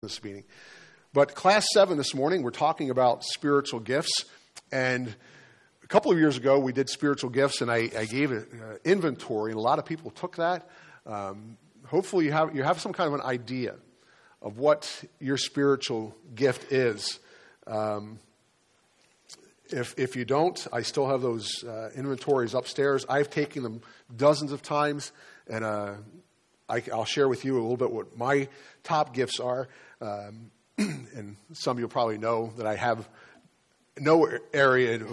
this meeting. But class 7 this morning, we're talking about spiritual gifts. And a couple of years ago, we did spiritual gifts, and I gave an inventory, and a lot of people took that. Hopefully you have some kind of an idea of what your spiritual gift is. If you don't, I still have those inventories upstairs. I've taken them dozens of times, and I'll share with you a little bit what my top gifts are. And some of you probably know that I have no area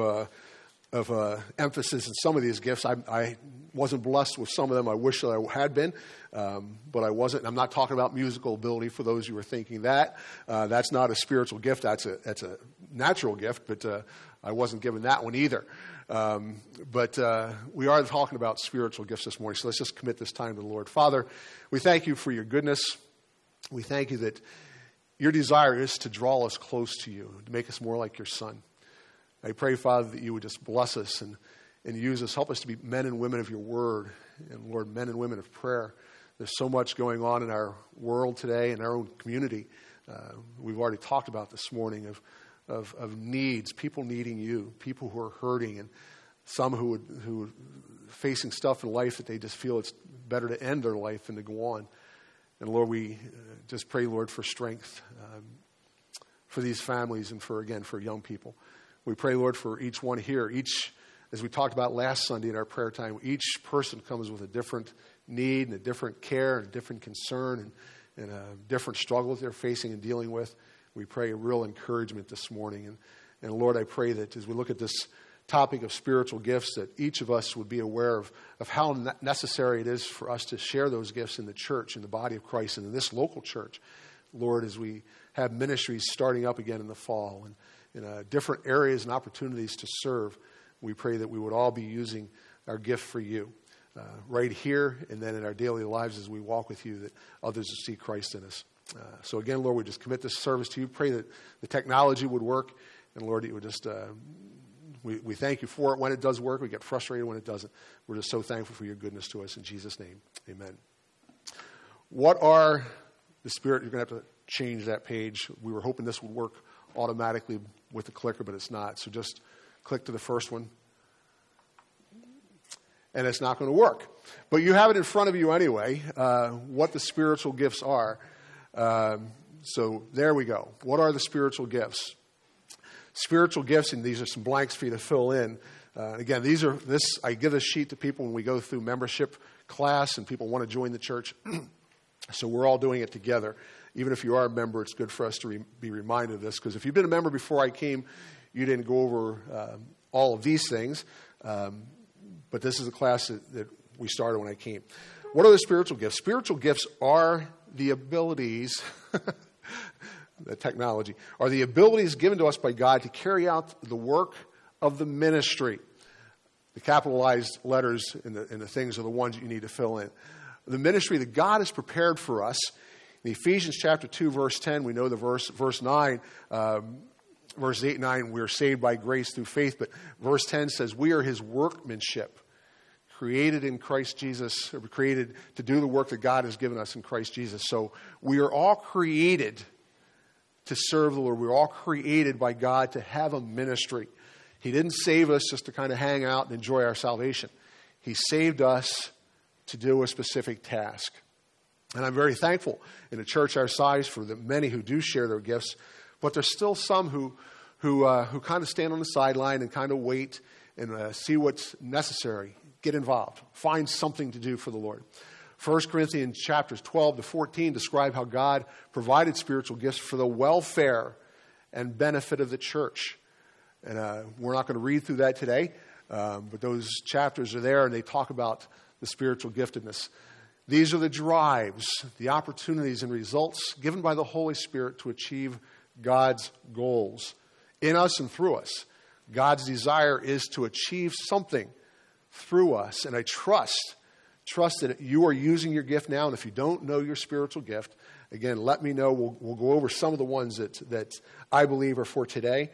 of emphasis in some of these gifts. I wasn't blessed with some of them. I wish that I had been, but I wasn't. I'm not talking about musical ability for those who are thinking that. That's not a spiritual gift. That's a natural gift, but I wasn't given that one either. But we are talking about spiritual gifts this morning, so let's just commit this time to the Lord. Father, we thank you for your goodness. We thank you that your desire is to draw us close to you, to make us more like your Son. I pray, Father, that you would just bless us and use us. Help us to be men and women of your word, and, Lord, men and women of prayer. There's so much going on in our world today, in our own community. We've already talked about this morning of needs, people needing you, people who are hurting, and some who are facing stuff in life that they just feel it's better to end their life than to go on. And Lord, we just pray, Lord, for strength for these families and for young people. We pray, Lord, for each one here. As we talked about last Sunday in our prayer time, each person comes with a different need and a different care and a different concern and a different struggle that they're facing and dealing with. We pray a real encouragement this morning. And Lord, I pray that as we look at this topic of spiritual gifts, that each of us would be aware of how necessary it is for us to share those gifts in the church, in the body of Christ, and in this local church. Lord, as we have ministries starting up again in the fall and in different areas and opportunities to serve, we pray that we would all be using our gift for you right here and then in our daily lives as we walk with you, that others will see Christ in us. So again, Lord, we just commit this service to you. Pray that the technology would work, and Lord, it would just... We thank you for it when it does work. We get frustrated when it doesn't. We're just so thankful for your goodness to us. In Jesus' name, amen. What are the Spirit? You're going to have to change that page. We were hoping this would work automatically with the clicker, but it's not. So just click to the first one. And it's not going to work. But you have it in front of you anyway, what the spiritual gifts are. So there we go. What are the spiritual gifts? Spiritual gifts, and these are some blanks for you to fill in. Again, I give this sheet to people when we go through membership class and people want to join the church. So we're all doing it together. Even if you are a member, it's good for us to be reminded of this, because if you've been a member before I came, you didn't go over all of these things. But this is a class that we started when I came. What are the spiritual gifts? Spiritual gifts are the abilities... the technology, are the abilities given to us by God to carry out the work of the ministry. The capitalized letters in the things are the ones that you need to fill in. The ministry that God has prepared for us. In Ephesians chapter 2, verse 10, we know the verse 9, verse 8 and 9, we are saved by grace through faith. But verse 10 says, we are his workmanship, created in Christ Jesus, or created to do the work that God has given us in Christ Jesus. So we are all created to serve the Lord. We're all created by God to have a ministry. He didn't save us just to kind of hang out and enjoy our salvation. He saved us to do a specific task. And I'm very thankful in a church our size for the many who do share their gifts, but there's still some who kind of stand on the sideline and kind of wait and see what's necessary. Get involved. Find something to do for the Lord. 1 Corinthians chapters 12 to 14 describe how God provided spiritual gifts for the welfare and benefit of the church. And we're not going to read through that today, but those chapters are there, and they talk about the spiritual giftedness. These are the drives, the opportunities, and results given by the Holy Spirit to achieve God's goals in us and through us. God's desire is to achieve something through us, and I trust that you are using your gift now. And if you don't know your spiritual gift, again, let me know. We'll go over some of the ones that I believe are for today.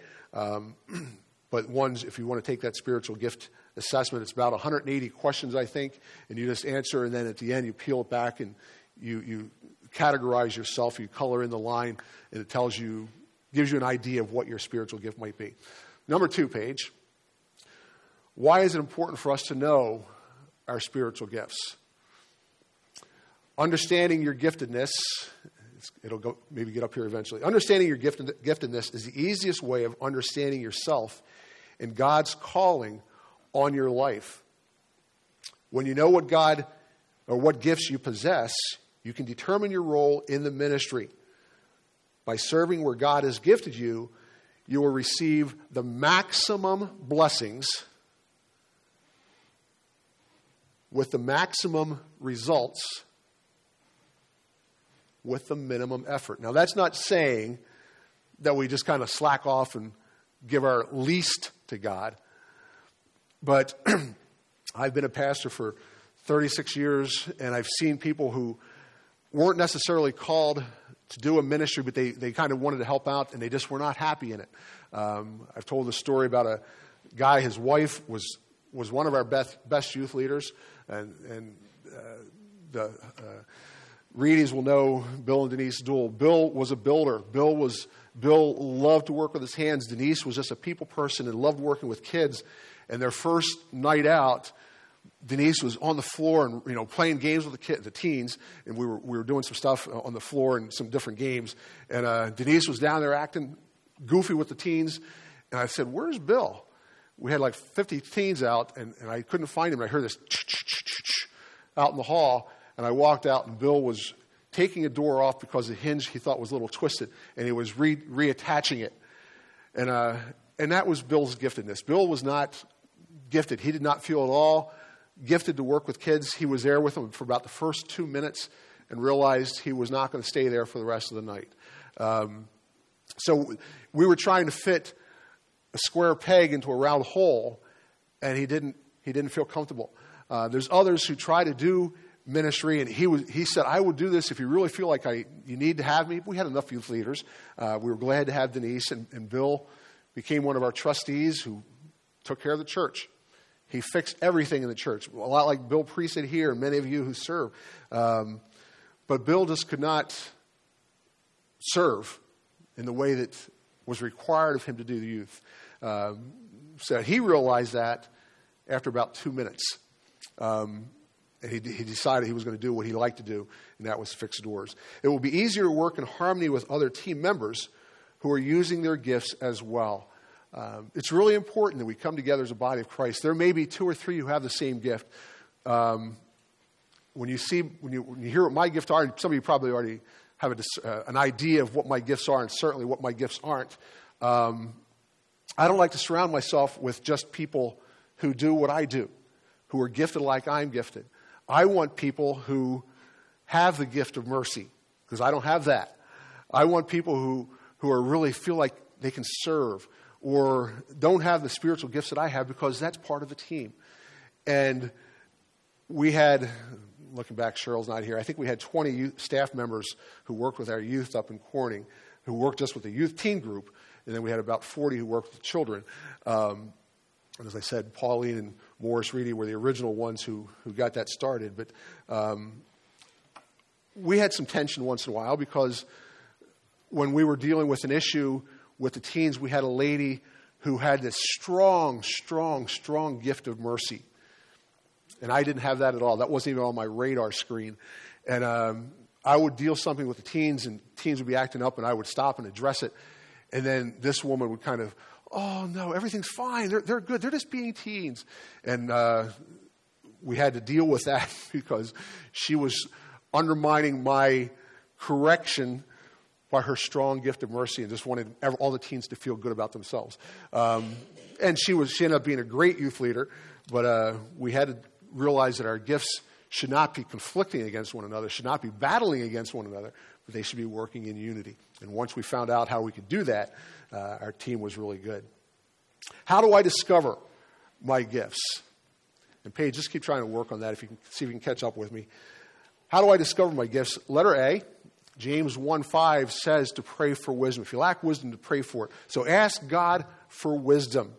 But ones, if you want to take that spiritual gift assessment, it's about 180 questions, I think, and you just answer, and then at the end you peel it back and you categorize yourself. You color in the line, and it gives you an idea of what your spiritual gift might be. Number 2 page. Why is it important for us to know our spiritual gifts? Understanding your giftedness, maybe get up here eventually. Understanding your giftedness is the easiest way of understanding yourself and God's calling on your life. When you know what God or what gifts you possess, you can determine your role in the ministry. By serving where God has gifted you, you will receive the maximum blessings with the maximum results with the minimum effort. Now, that's not saying that we just kind of slack off and give our least to God. But I've been a pastor for 36 years, and I've seen people who weren't necessarily called to do a ministry, but they kind of wanted to help out, and they just were not happy in it. I've told the story about a guy, his wife was one of our best youth leaders, and the Reedies will know Bill and Denise Duell. Bill was a builder. Bill loved to work with his hands. Denise was just a people person and loved working with kids. And their first night out, Denise was on the floor and playing games with the teens, and we were doing some stuff on the floor and some different games. And Denise was down there acting goofy with the teens, and I said, "Where's Bill?" We had like 50 teens out, and I couldn't find him. I heard this out in the hall, and I walked out, and Bill was taking a door off because the hinge he thought was a little twisted, and he was reattaching it. And that was Bill's giftedness. Bill was not gifted. He did not feel at all gifted to work with kids. He was there with them for about the first 2 minutes and realized he was not going to stay there for the rest of the night. So we were trying to fit a square peg into a round hole, and he didn't feel comfortable. There's others who try to do ministry, and he said, "I will do this if you really feel like you need to have me." We had enough youth leaders. We were glad to have Denise, and Bill became one of our trustees who took care of the church. He fixed everything in the church, a lot like Bill Priest here and many of you who serve. But Bill just could not serve in the way that was required of him to do the youth. So he realized that after about 2 minutes. And he decided he was going to do what he liked to do, and that was fix doors. It will be easier to work in harmony with other team members who are using their gifts as well. It's really important that we come together as a body of Christ. There may be 2 or 3 who have the same gift. When you hear what my gifts are, some of you probably already have an idea of what my gifts are, and certainly what my gifts aren't. I don't like to surround myself with just people who do what I do, who are gifted like I'm gifted. I want people who have the gift of mercy, because I don't have that. I want people who are really feel like they can serve, or don't have the spiritual gifts that I have, because that's part of the team. And we had, looking back, Cheryl's not here, I think we had 20 staff members who worked with our youth up in Corning, who worked just with the youth teen group, and then we had about 40 who worked with children. And as I said, Pauline and Morris Reedy were the original ones who got that started. But we had some tension once in a while, because when we were dealing with an issue with the teens, we had a lady who had this strong gift of mercy. And I didn't have that at all. That wasn't even on my radar screen. And I would deal something with the teens, and teens would be acting up, and I would stop and address it. And then this woman would kind of, "Oh, no, everything's fine. They're good. They're just being teens." And we had to deal with that because she was undermining my correction by her strong gift of mercy, and just wanted all the teens to feel good about themselves. And she ended up being a great youth leader, but we had to realize that our gifts should not be conflicting against one another, should not be battling against one another, but they should be working in unity. And once we found out how we could do that, our team was really good. How do I discover my gifts? And Paige, just keep trying to work on that, if you can see if you can catch up with me. How do I discover my gifts? Letter A, James 1:5 says to pray for wisdom. If you lack wisdom, to pray for it. So ask God for wisdom.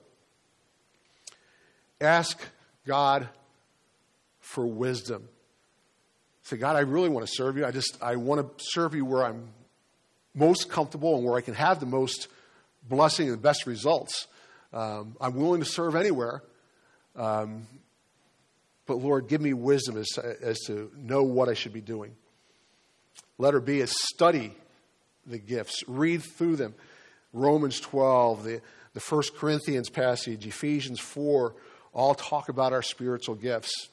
Ask God for wisdom. Say, God, I really want to serve you. I want to serve you where I'm most comfortable and where I can have the most blessing and the best results. I'm willing to serve anywhere. But Lord, give me wisdom as to know what I should be doing. Letter B is study the gifts. Read through them. Romans 12, the 1 Corinthians passage, Ephesians 4, all talk about our spiritual gifts.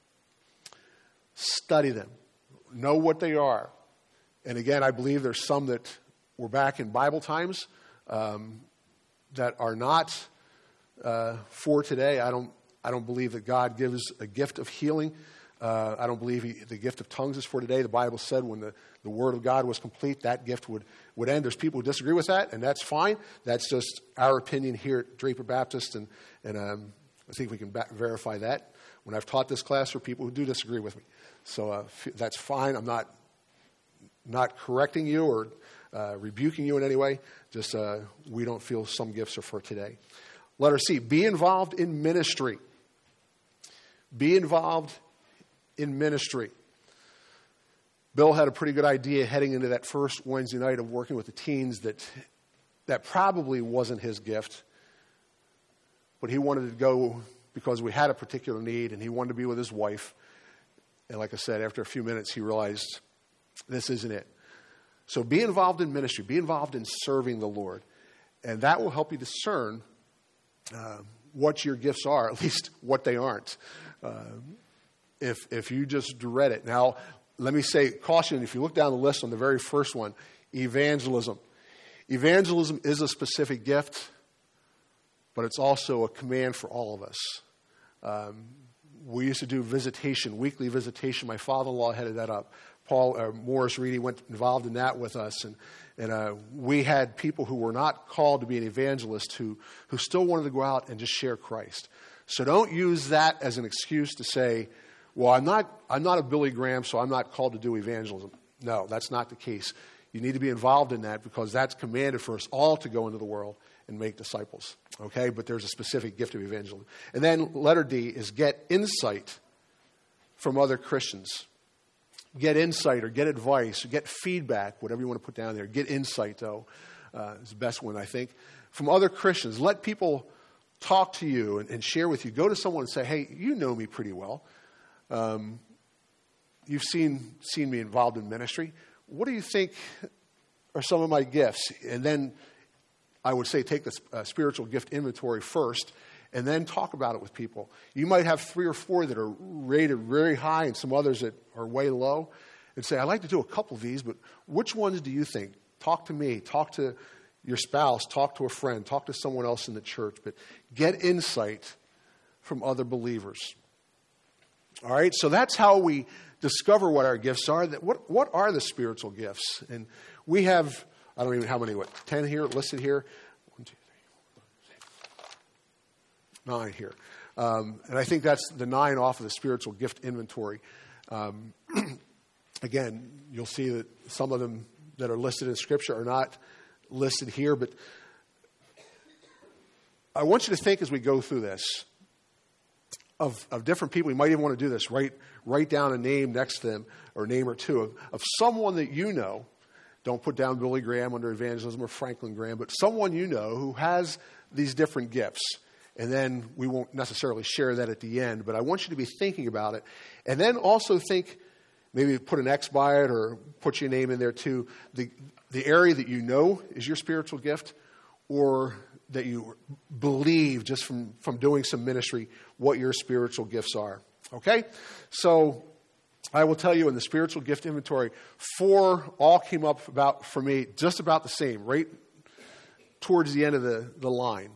Study them. Know what they are. And again, I believe there's some that were back in Bible times that are not for today. I don't believe that God gives a gift of healing. I don't believe the gift of tongues is for today. The Bible said when the Word of God was complete, that gift would end. There's people who disagree with that, and that's fine. That's just our opinion here at Draper Baptist, and I think we can verify that. When I've taught this class for people who do disagree with me. So that's fine. I'm not correcting you or rebuking you in any way. Just we don't feel some gifts are for today. Letter C, be involved in ministry. Be involved in ministry. Bill had a pretty good idea heading into that first Wednesday night of working with the teens that probably wasn't his gift, but he wanted to go because we had a particular need, and he wanted to be with his wife. And like I said, after a few minutes, he realized this isn't it. So be involved in ministry. Be involved in serving the Lord. And that will help you discern what your gifts are, at least what they aren't. If you just dread it. Now, let me say, caution, if you look down the list on the very first one, evangelism. Evangelism is a specific gift, but it's also a command for all of us. We used to do visitation, weekly visitation. My father-in-law headed that up. Morris Reedy went involved in that with us. And we had people who were not called to be an evangelist who still wanted to go out and just share Christ. So don't use that as an excuse to say, well, I'm not a Billy Graham, so I'm not called to do evangelism. No, that's not the case. You need to be involved in that because that's commanded for us all to go into the world and make disciples. Okay? But there's a specific gift of evangelism. And then letter D is get insight from other Christians. Get insight or get advice or get feedback, whatever you want to put down there. Get insight, though, is the best one, I think. From other Christians. Let people talk to you and share with you. Go to someone and say, hey, you know me pretty well. You've seen me involved in ministry. What do you think are some of my gifts? And then I would say take the spiritual gift inventory first and then talk about it with people. You might have 3 or 4 that are rated very high and some others that are way low. And say, I'd like to do a couple of these, but which ones do you think? Talk to me. Talk to your spouse. Talk to a friend. Talk to someone else in the church. But get insight from other believers. All right, so that's how we discover what our gifts are. What are the spiritual gifts? And we have, I don't even know how many, 10 here listed here? 1, 2, 3, 4, 5, 6, 9 here. And I think that's the 9 off of the spiritual gift inventory. Again, you'll see that some of them that are listed in Scripture are not listed here, but I want you to think as we go through this of different people. You might even want to do this. Write down a name next to them, or a name or two, of someone that you know. Don't put down Billy Graham under evangelism or Franklin Graham, but someone you know who has these different gifts. And then we won't necessarily share that at the end, but I want you to be thinking about it. And then also think, maybe put an X by it or put your name in there too, the area that you know is your spiritual gift, or that you believe just from doing some ministry what your spiritual gifts are. Okay? So I will tell you in the spiritual gift inventory, 4 all came up about, for me, just about the same, right towards the end of the line.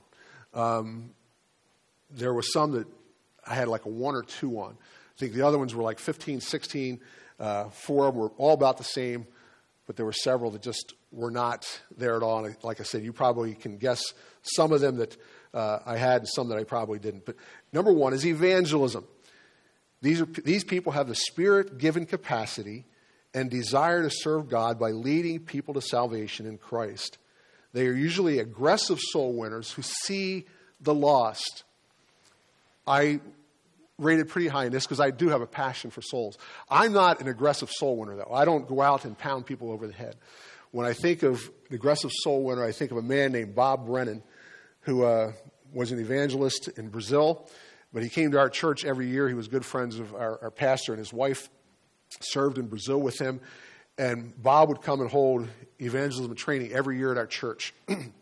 There was some that I had like a 1 or 2 on. I think the other ones were like 15, 16. 4 of them were all about the same, but there were several that just were not there at all. And like I said, you probably can guess some of them that I had and some that I probably didn't. But number 1 is evangelism. These people have the Spirit-given capacity and desire to serve God by leading people to salvation in Christ. They are usually aggressive soul winners who see the lost. I rated pretty high in this because I do have a passion for souls. I'm not an aggressive soul winner, though. I don't go out and pound people over the head. When I think of an aggressive soul winner, I think of a man named Bob Brennan, who was an evangelist in Brazil, but he came to our church every year. He was good friends of our pastor, and his wife served in Brazil with him. And Bob would come and hold evangelism training every year at our church.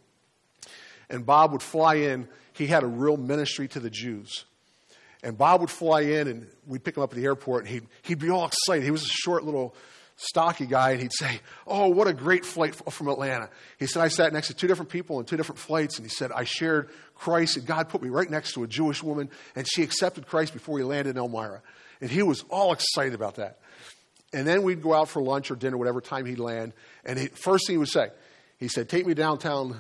And Bob would fly in. He had a real ministry to the Jews. And Bob would fly in, and we'd pick him up at the airport, and he'd be all excited. He was a short, little, stocky guy, and he'd say, "Oh, what a great flight from Atlanta." He said, "I sat next to 2 different people on 2 different flights," and he said, "I shared Christ, and God put me right next to a Jewish woman, and she accepted Christ before we landed in Elmira." And he was all excited about that. And then we'd go out for lunch or dinner, whatever time he'd land, and first thing he would say, he said, "Take me downtown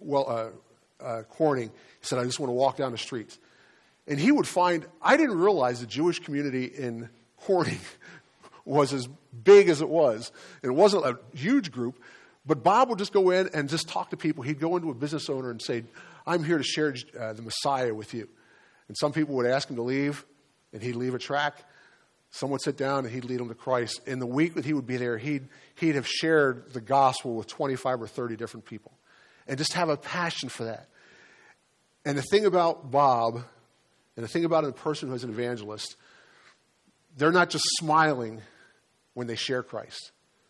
Corning." He said, "I just want to walk down the streets." And he would find, I didn't realize the Jewish community in Corning was as big as it was. And it wasn't a huge group, but Bob would just go in and just talk to people. He'd go into a business owner and say, "I'm here to share the Messiah with you." And some people would ask him to leave, and he'd leave a track. Some would sit down, and he'd lead them to Christ. In the week that he would be there, he'd have shared the gospel with 25 or 30 different people and just have a passion for that. And the thing about Bob, and the thing about a person who is an evangelist, they're not just smiling when they share Christ.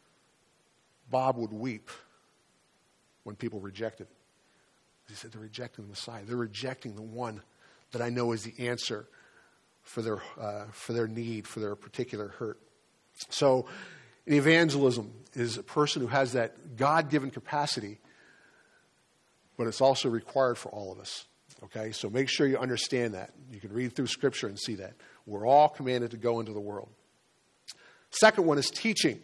Bob would weep when people rejected it. He said, they're rejecting the Messiah. They're rejecting the one that I know is the answer for their need, for their particular hurt. So evangelism is a person who has that God-given capacity, but it's also required for all of us. Okay, so make sure you understand that. You can read through Scripture and see that. We're all commanded to go into the world. Second one is teaching.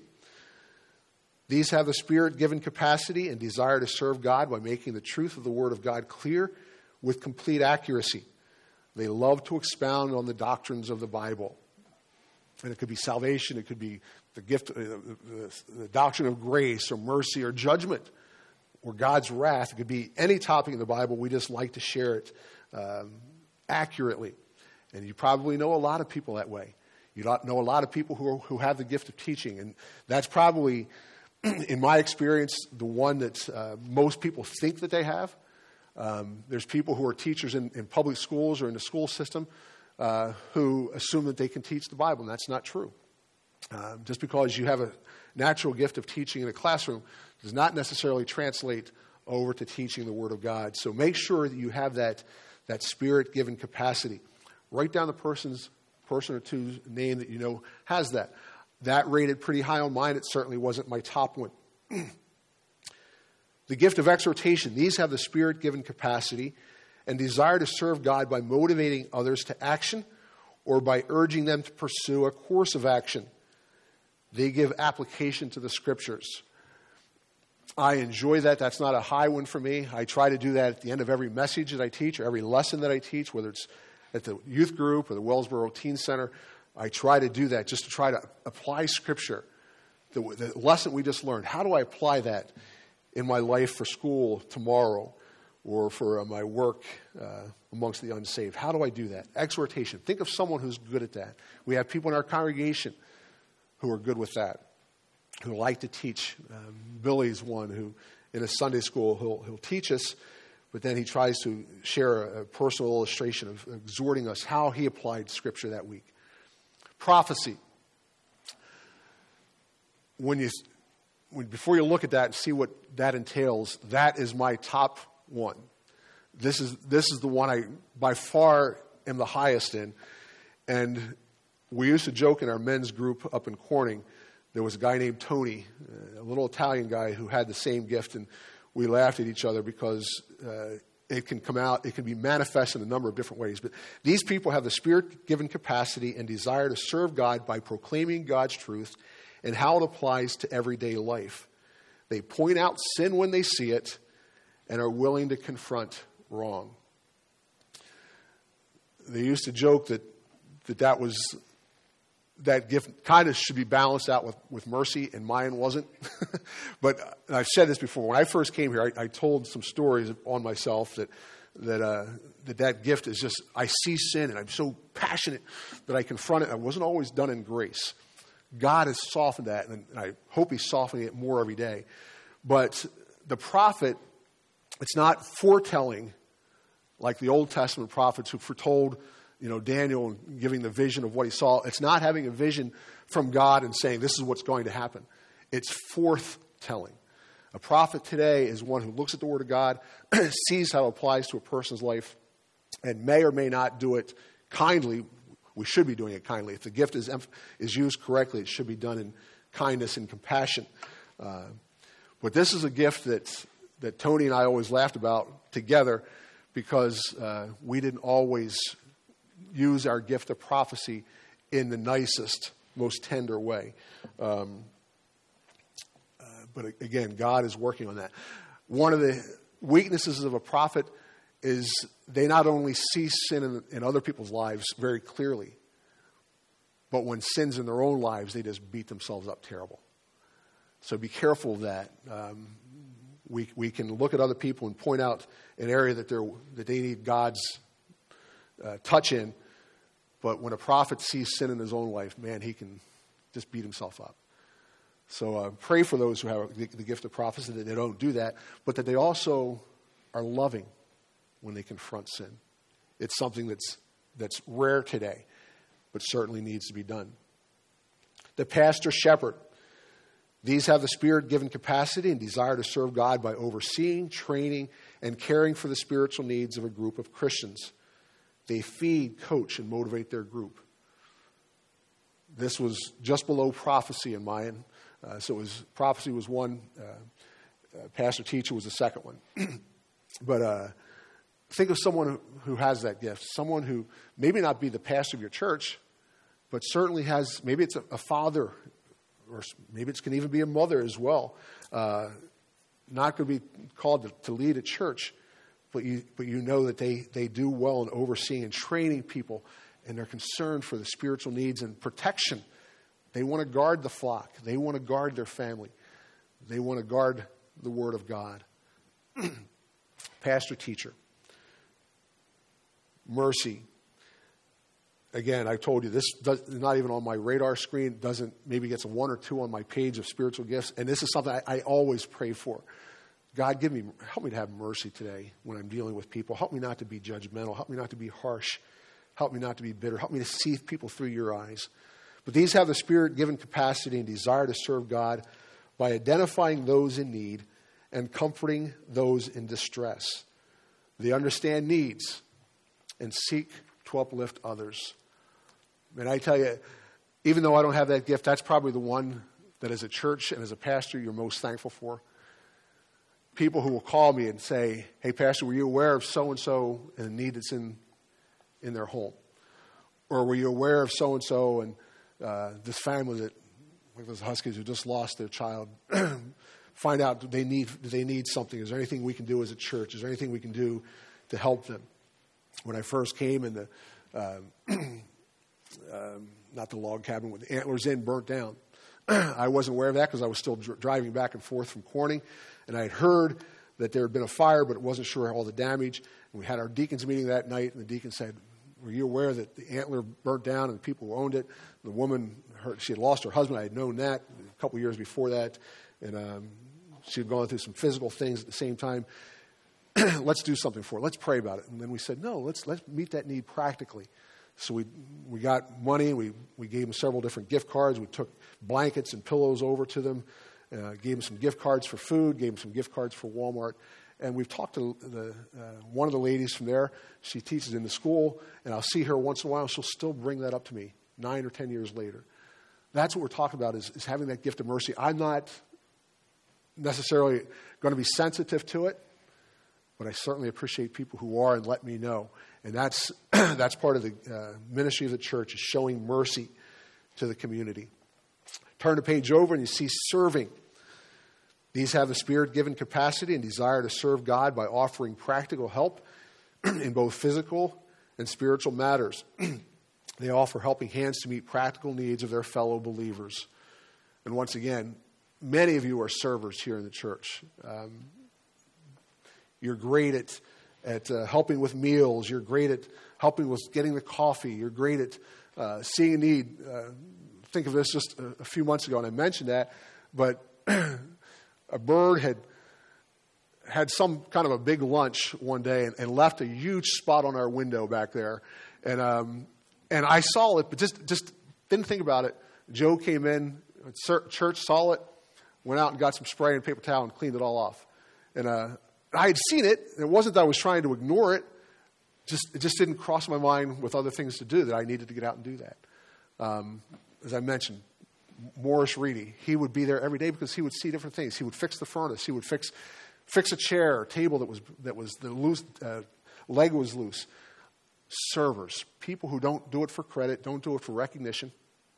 These have the Spirit-given capacity and desire to serve God by making the truth of the Word of God clear with complete accuracy. They love to expound on the doctrines of the Bible. And it could be salvation, it could be the gift, the doctrine of grace or mercy or judgment, or God's wrath. It could be any topic in the Bible. We just like to share it accurately. And you probably know a lot of people that way. You know a lot of people who have the gift of teaching. And that's probably, in my experience, the one that most people think that they have. There's people who are teachers in public schools or in the school system who assume that they can teach the Bible, and that's not true. Just because you have a natural gift of teaching in a classroom does not necessarily translate over to teaching the Word of God. So make sure that you have that Spirit-given capacity. Write down the person or two's name that you know has that. That rated pretty high on mine. It certainly wasn't my top one. The gift of exhortation. These have the Spirit-given capacity and desire to serve God by motivating others to action or by urging them to pursue a course of action. They give application to the Scriptures. I enjoy that. That's not a high one for me. I try to do that at the end of every message that I teach or every lesson that I teach, whether it's at the youth group or the Wellsboro Teen Center. I try to do that just to try to apply Scripture. The lesson we just learned, how do I apply that in my life for school tomorrow or for my work amongst the unsaved? How do I do that? Exhortation. Think of someone who's good at that. We have people in our congregation who are good with that, who like to teach. Billy's one who, in a Sunday school, he'll teach us, but then he tries to share a personal illustration of exhorting us how he applied Scripture that week. Prophecy. Before you look at that and see what that entails, that is my top one. This is the one I, by far, am the highest in. And we used to joke in our men's group up in Corning, there was a guy named Tony, a little Italian guy who had the same gift, and we laughed at each other because it can come out, it can be manifest in a number of different ways. But these people have the Spirit-given capacity and desire to serve God by proclaiming God's truth and how it applies to everyday life. They point out sin when they see it and are willing to confront wrong. They used to joke that gift kind of should be balanced out with mercy, and mine wasn't. But I've said this before. When I first came here, I told some stories on myself that that gift is just, I see sin and I'm so passionate that I confront it. It wasn't always done in grace. God has softened that, and I hope he's softening it more every day. But the prophet, it's not foretelling like the Old Testament prophets who foretold, Daniel giving the vision of what he saw. It's not having a vision from God and saying this is what's going to happen. It's forthtelling. A prophet today is one who looks at the Word of God, sees how it applies to a person's life, and may or may not do it kindly. We should be doing it kindly. If the gift is used correctly, it should be done in kindness and compassion. But this is a gift that Tony and I always laughed about together because we didn't always use our gift of prophecy in the nicest, most tender way. But again, God is working on that. One of the weaknesses of a prophet is they not only see sin in other people's lives very clearly, but when sin's in their own lives, they just beat themselves up terrible. So be careful of that. We can look at other people and point out an area that they need God's touch in, but when a prophet sees sin in his own life, man, he can just beat himself up. So pray for those who have the gift of prophecy that they don't do that, but that they also are loving when they confront sin. It's something that's rare today, but certainly needs to be done. The pastor shepherd. These have the Spirit-given capacity and desire to serve God by overseeing, training, and caring for the spiritual needs of a group of Christians. They feed, coach, and motivate their group. This was just below prophecy in mine. Prophecy was one, pastor teacher was the second one. But think of someone who has that gift, someone who maybe not be the pastor of your church, but certainly has, maybe it's a father, or maybe it can even be a mother as well, not going to be called to lead a church, but you know that they do well in overseeing and training people, and they're concerned for the spiritual needs and protection. They want to guard the flock. They want to guard their family. They want to guard the Word of God. Pastor, teacher. Mercy. Again, I told you, this is not even on my radar screen. Maybe gets a 1 or 2 on my page of spiritual gifts. And this is something I always pray for. God, help me to have mercy today when I'm dealing with people. Help me not to be judgmental. Help me not to be harsh. Help me not to be bitter. Help me to see people through your eyes. But these have the Spirit-given capacity and desire to serve God by identifying those in need and comforting those in distress. They understand needs and seek to uplift others. And I tell you, even though I don't have that gift, that's probably the one that as a church and as a pastor you're most thankful for. People who will call me and say, hey, Pastor, were you aware of so-and-so and the need that's in their home? Or were you aware of so-and-so and this family that, like those Huskies who just lost their child, find out do they need something? Is there anything we can do as a church? Is there anything we can do to help them? When I first came and not the log cabin with the Antlers Inn burnt down, I wasn't aware of that because I was still driving back and forth from Corning, and I had heard that there had been a fire, but wasn't sure all the damage. And we had our deacons meeting that night, and the deacon said, were you aware that the Antler burnt down and the people who owned it? The woman, she had lost her husband. I had known that a couple years before that. And she had gone through some physical things at the same time. Let's do something for her. Let's pray about it. And then we said, no, let's meet that need practically. So we got money. We gave them several different gift cards. We took blankets and pillows over to them. Gave them some gift cards for food. Gave them some gift cards for Walmart. And we've talked to one of the ladies from there. She teaches in the school, and I'll see her once in a while, and she'll still bring that up to me 9 or 10 years later. That's what we're talking about is having that gift of mercy. I'm not necessarily going to be sensitive to it, but I certainly appreciate people who are and let me know. And that's part of the ministry of the church, is showing mercy to the community. Turn the page over and you see serving. These have the Spirit-given capacity and desire to serve God by offering practical help in both physical and spiritual matters. They offer helping hands to meet practical needs of their fellow believers. And once again, many of you are servers here in the church. You're great at helping with meals. You're great at helping with getting the coffee. You're great at seeing a need. Think of this just a few months ago, and I mentioned that, but a bird had some kind of a big lunch one day and left a huge spot on our window back there. And I saw it, but just didn't think about it. Joe came in, church, saw it, went out and got some spray and paper towel and cleaned it all off. And I had seen it, and it wasn't that I was trying to ignore it. It just didn't cross my mind with other things to do that I needed to get out and do that. As I mentioned, Morris Reedy, he would be there every day because he would see different things. He would fix the furnace. He would fix a chair or table that was the loose leg was loose. Servers, people who don't do it for credit, don't do it for recognition,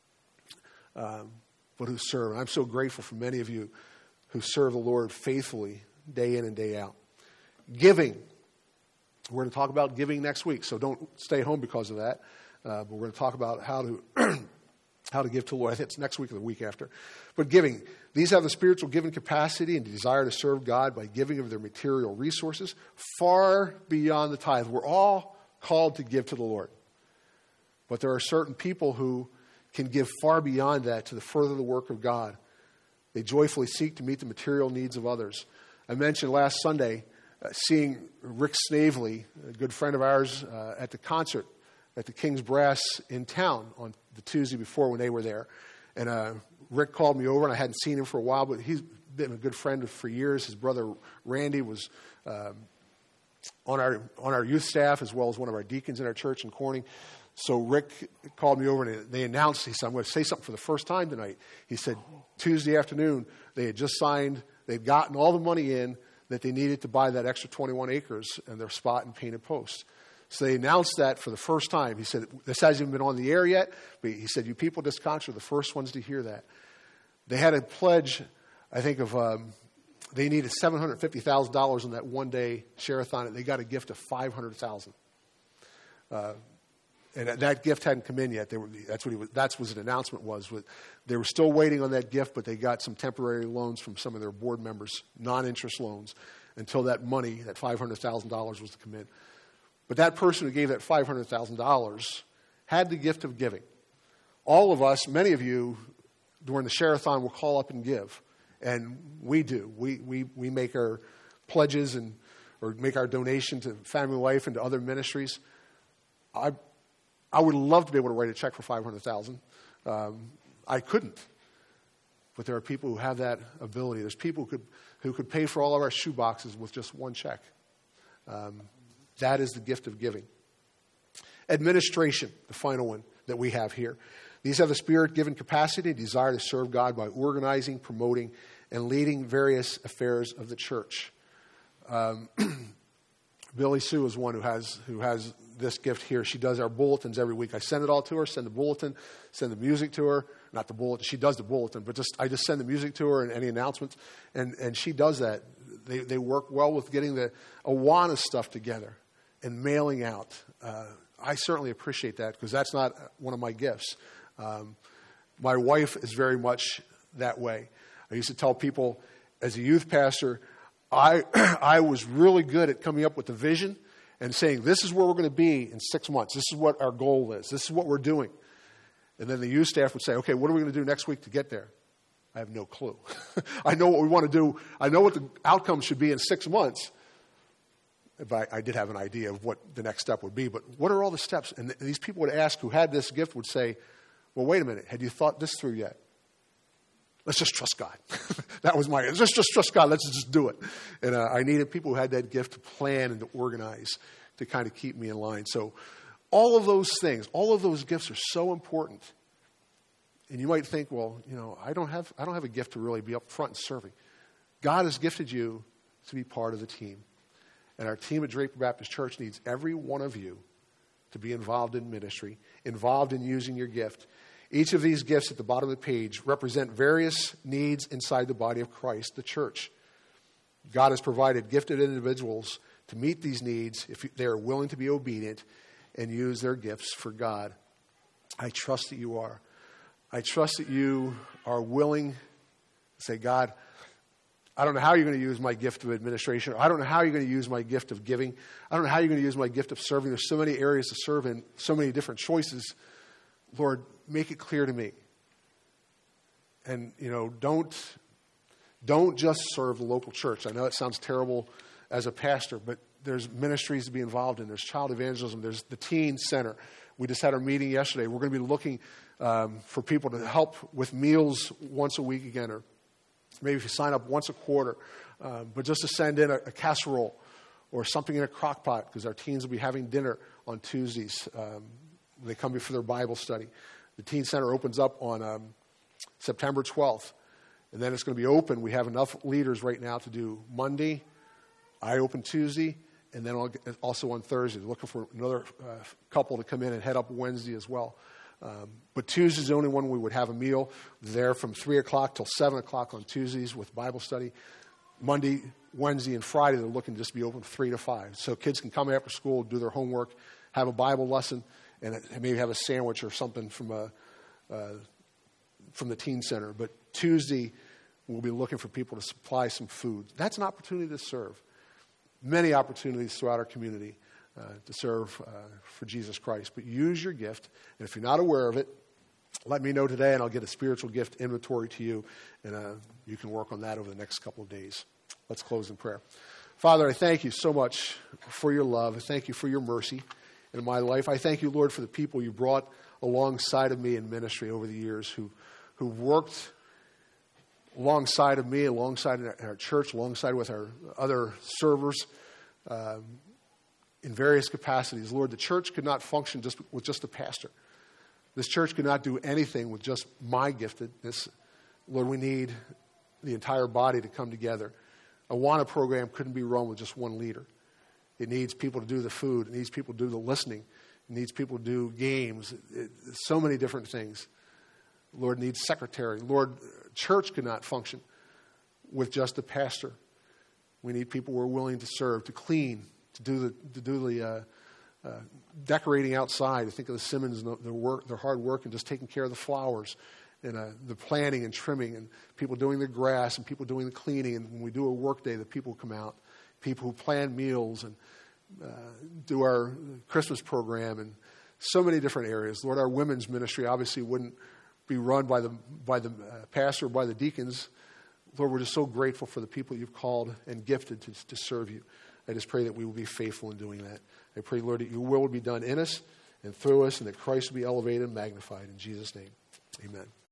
but who serve. And I'm so grateful for many of you who serve the Lord faithfully day in and day out. Giving. We're going to talk about giving next week, so don't stay home because of that. But we're going to talk about how to give to the Lord. I think it's next week or the week after. But giving. These have the spiritual giving capacity and desire to serve God by giving of their material resources far beyond the tithe. We're all called to give to the Lord. But there are certain people who can give far beyond that to further the work of God. They joyfully seek to meet the material needs of others. I mentioned last Sunday seeing Rick Snavely, a good friend of ours, at the concert at the King's Brass in town on the Tuesday before when they were there. And Rick called me over, and I hadn't seen him for a while, but he's been a good friend for years. His brother Randy was on our youth staff as well as one of our deacons in our church in Corning. So Rick called me over, and they announced, he said, I'm going to say something for the first time tonight. He said Tuesday afternoon they had just signed, they'd gotten all the money in that they needed to buy that extra 21 acres and their spot in Painted Post. So they announced that for the first time. He said, this hasn't even been on the air yet, but he said, you people at this concert are the first ones to hear that. They had a pledge, I think, of they needed $750,000 on that one-day share-a-thon, and they got a gift of $500,000. And that gift hadn't come in yet. That's what an announcement was. They were still waiting on that gift, but they got some temporary loans from some of their board members, non-interest loans, until that money, that $500,000 was to come in. But that person who gave that $500,000 had the gift of giving. All of us, many of you, during the share-a-thon will call up and give. And we do. We make our pledges or make our donation to Family Life and to other ministries. I would love to be able to write a check for $500,000. I couldn't. But there are people who have that ability. There's people who could pay for all of our shoe boxes with just one check. That is the gift of giving. Administration, the final one that we have here. These have the Spirit-given capacity and desire to serve God by organizing, promoting, and leading various affairs of the church. Billy Sue is one who has this gift here. She does our bulletins every week. I send it all to her, send the bulletin, send the music to her. Not the bulletin. She does the bulletin, but I just send the music to her and any announcements. And she does that. They work well with getting the Awana stuff together and mailing out. I certainly appreciate that because that's not one of my gifts. My wife is very much that way. I used to tell people as a youth pastor, I was really good at coming up with the vision and saying, this is where we're going to be in 6 months. This is what our goal is. This is what we're doing. And then the youth staff would say, okay, what are we going to do next week to get there? I have no clue. I know what we want to do. I know what the outcome should be in 6 months. But I did have an idea of what the next step would be. But what are all the steps? And these people would ask who had this gift would say, well, wait a minute. Had you thought this through yet? Let's just trust God. That was let's just trust God. Let's just do it. And I needed people who had that gift to plan and to organize, to kind of keep me in line. So all of those things, all of those gifts are so important. And you might think, well, I don't have a gift to really be up front and serving. God has gifted you to be part of the team. And our team at Draper Baptist Church needs every one of you to be involved in ministry, involved in using your gift. Each of these gifts at the bottom of the page represent various needs inside the body of Christ, the church. God has provided gifted individuals to meet these needs if they are willing to be obedient and use their gifts for God. I trust that you are. I trust that you are willing to say, God, I don't know how you're going to use my gift of administration. I don't know how you're going to use my gift of giving. I don't know how you're going to use my gift of serving. There's so many areas to serve in, so many different choices. Lord, make it clear to me. And, don't just serve the local church. I know it sounds terrible as a pastor, but there's ministries to be involved in. There's child evangelism. There's the teen center. We just had our meeting yesterday. We're going to be looking for people to help with meals once a week again, or maybe if you sign up once a quarter, but just to send in a casserole or something in a crock pot, because our teens will be having dinner on Tuesdays. They come before their Bible study. The teen center opens up on September 12th. And then it's going to be open. We have enough leaders right now to do Monday. I open Tuesday. And then also on Thursday. They're looking for another couple to come in and head up Wednesday as well. But Tuesday's the only one we would have a meal there from 3 o'clock till 7 o'clock on Tuesdays with Bible study. Monday, Wednesday, and Friday, they're looking to just be open 3 to 5. So kids can come after school, do their homework, have a Bible lesson, and maybe have a sandwich or something from the teen center. But Tuesday, we'll be looking for people to supply some food. That's an opportunity to serve. Many opportunities throughout our community to serve for Jesus Christ. But use your gift, and if you're not aware of it, let me know today, and I'll get a spiritual gift inventory to you, and you can work on that over the next couple of days. Let's close in prayer. Father, I thank you so much for your love. I thank you for your mercy in my life. I thank you, Lord, for the people you brought alongside of me in ministry over the years who worked alongside of me, alongside our church, alongside with our other servers in various capacities. Lord, the church could not function with just a pastor. This church could not do anything with just my giftedness. Lord, we need the entire body to come together. A Awana program couldn't be run with just one leader. It needs people to do the food. It needs people to do the listening. It needs people to do games. So many different things. Lord, needs secretary. Lord, church could not function with just a pastor. We need people who are willing to serve, to clean, to do the decorating outside. I think of the Simmons and their hard work and just taking care of the flowers and the planting and trimming and people doing the grass and people doing the cleaning. And when we do a work day, the people come out, people who plan meals and do our Christmas program and so many different areas. Lord, our women's ministry obviously wouldn't be run by the pastor or by the deacons. Lord, we're just so grateful for the people you've called and gifted to serve you. I just pray that we will be faithful in doing that. I pray, Lord, that your will be done in us and through us and that Christ will be elevated and magnified. In Jesus' name, amen.